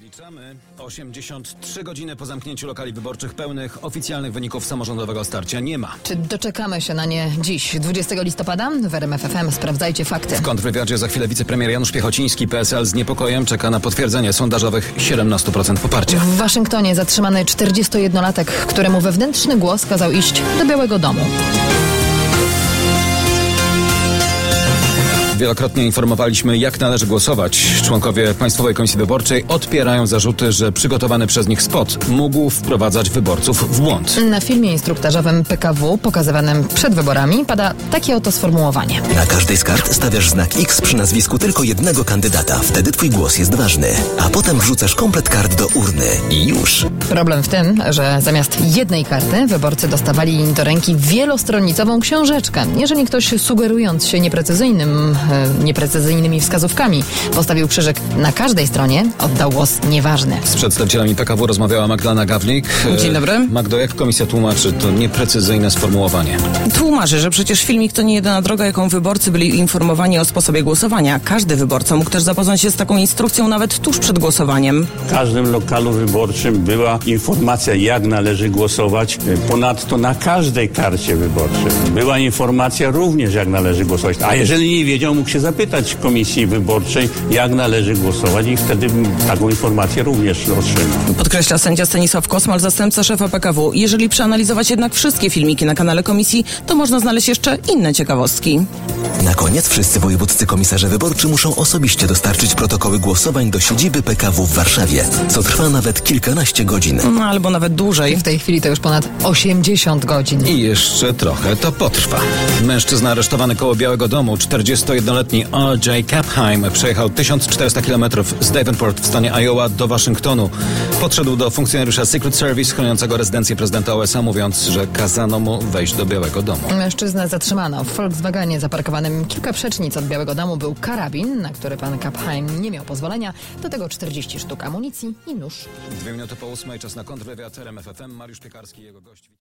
Odliczamy 83 godziny po zamknięciu lokali wyborczych pełnych. Oficjalnych wyników samorządowego starcia nie ma. Czy doczekamy się na nie dziś, 20 listopada? W RMF FM sprawdzajcie fakty. W kontrwywiadzie za chwilę wicepremier Janusz Piechociński. PSL z niepokojem czeka na potwierdzenie sondażowych 17% poparcia. W Waszyngtonie zatrzymany 41-latek, któremu wewnętrzny głos kazał iść do Białego Domu. Wielokrotnie informowaliśmy, jak należy głosować. Członkowie Państwowej Komisji Wyborczej odpierają zarzuty, że przygotowany przez nich spot mógł wprowadzać wyborców w błąd. Na filmie instruktażowym PKW pokazywanym przed wyborami pada takie oto sformułowanie. Na każdej z kart stawiasz znak X przy nazwisku tylko jednego kandydata. Wtedy twój głos jest ważny. A potem wrzucasz komplet kart do urny i już. Problem w tym, że zamiast jednej karty wyborcy dostawali do ręki wielostronicową książeczkę. Jeżeli ktoś, sugerując się nieprecyzyjnymi wskazówkami, postawił krzyżyk na każdej stronie, oddał głos nieważny. Z przedstawicielami PKW rozmawiała Magdalena Gawlik. Dzień dobry. Magdo, jak komisja tłumaczy to nieprecyzyjne sformułowanie? Tłumaczy, że przecież filmik to nie jedyna droga, jaką wyborcy byli informowani o sposobie głosowania. Każdy wyborca mógł też zapoznać się z taką instrukcją nawet tuż przed głosowaniem. W każdym lokalu wyborczym była informacja, jak należy głosować. Ponadto na każdej karcie wyborczej była informacja również, jak należy głosować. A jeżeli nie wiedział, mógł się zapytać komisji wyborczej, jak należy głosować i wtedy taką informację również otrzymał. Podkreśla sędzia Stanisław Kosmal, zastępca szefa PKW. Jeżeli przeanalizować jednak wszystkie filmiki na kanale komisji, to można znaleźć jeszcze inne ciekawostki. Na koniec wszyscy wojewódzcy komisarze wyborczy muszą osobiście dostarczyć protokoły głosowań do siedziby PKW w Warszawie, co trwa nawet kilkanaście godzin. No, albo nawet dłużej. W tej chwili to już ponad 80 godzin. I jeszcze trochę to potrwa. Mężczyzna aresztowany koło Białego Domu, 41-letni O.J. Capheim, przejechał 1400 km z Davenport w stanie Iowa do Waszyngtonu. Podszedł do funkcjonariusza Secret Service chroniącego rezydencję prezydenta USA, mówiąc, że kazano mu wejść do Białego Domu. Mężczyznę zatrzymano. W Volkswagenie zaparkowanym kilka przecznic od Białego Domu był karabin, na który pan Capheim nie miał pozwolenia. Do tego 40 sztuk amunicji i nóż. 2 minuty po 8, czas na kontrwywiad RMF FM. Mariusz Piekarski i jego gość.